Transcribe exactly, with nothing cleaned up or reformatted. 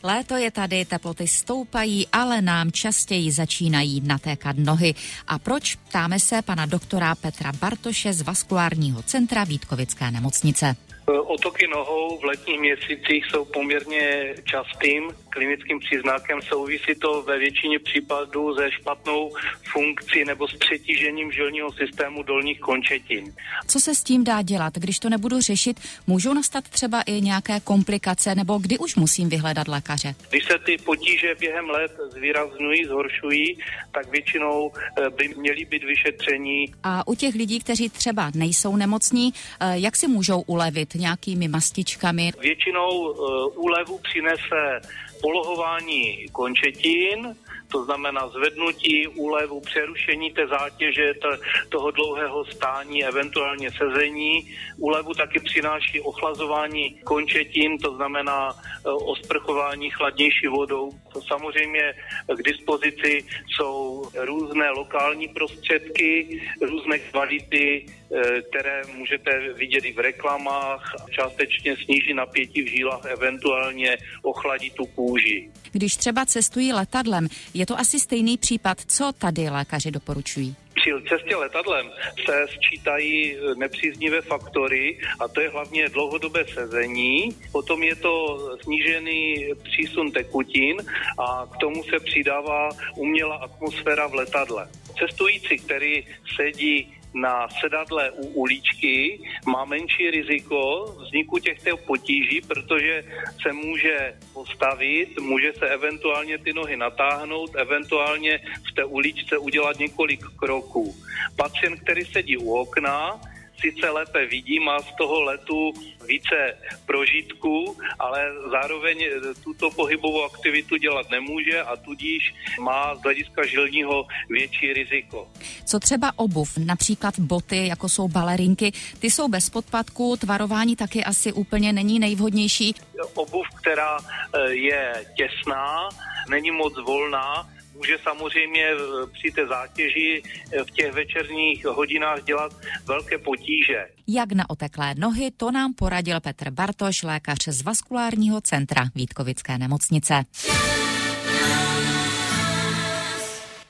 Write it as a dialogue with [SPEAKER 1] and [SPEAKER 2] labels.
[SPEAKER 1] Léto je tady, teploty stoupají, ale nám častěji začínají natékat nohy. A proč? Ptáme se pana doktora Petra Bartoše z Vaskulárního centra Vítkovické nemocnice.
[SPEAKER 2] Otoky nohou v letních měsících jsou poměrně častým klinickým příznakem. Souvisí to ve většině případů se špatnou funkcí nebo s přetížením žilního systému dolních končetin.
[SPEAKER 1] Co se s tím dá dělat? Když to nebudu řešit, můžou nastat třeba i nějaké komplikace, nebo kdy už musím vyhledat lékaře?
[SPEAKER 2] Když se ty potíže během let zvýrazňují, zhoršují, tak většinou by měly být vyšetření.
[SPEAKER 1] A u těch lidí, kteří třeba nejsou nemocní, jak si můžou ulevit? Nějakými mastičkami?
[SPEAKER 2] Většinou uh, úlevu přinese polohování končetin, to znamená zvednutí úlevu, přerušení té zátěže, t- toho dlouhého stání, eventuálně sezení. Úlevu taky přináší ochlazování končetin, to znamená uh, osprchování chladnější vodou. To samozřejmě k dispozici jsou různé lokální prostředky, různé kvality, které můžete vidět i v reklamách, částečně sníží napětí v žílách, eventuálně ochladí tu kůži.
[SPEAKER 1] Když třeba cestují letadlem, je to asi stejný případ, co tady lékaři doporučují?
[SPEAKER 2] Při cestě letadlem se sčítají nepříznivé faktory a to je hlavně dlouhodobé sezení, potom je to snížený přísun tekutin a k tomu se přidává umělá atmosféra v letadle. Cestující, který sedí na sedadle u uličky, má menší riziko vzniku těchto potíží, protože se může postavit, může se eventuálně ty nohy natáhnout, eventuálně v té uličce udělat několik kroků. Pacient, který sedí u okna, sice lépe vidí, má z toho letu více prožitků, ale zároveň tuto pohybovou aktivitu dělat nemůže a tudíž má z hlediska žilního větší riziko.
[SPEAKER 1] Co třeba obuv, například boty, jako jsou balerinky, ty jsou bez podpatku, tvarování taky asi úplně není nejvhodnější.
[SPEAKER 2] Obuv, která je těsná, není moc volná, může samozřejmě při té zátěži v těch večerních hodinách dělat velké potíže.
[SPEAKER 1] Jak na oteklé nohy, to nám poradil Petr Bartoš, lékař z Vaskulárního centra Vítkovické nemocnice.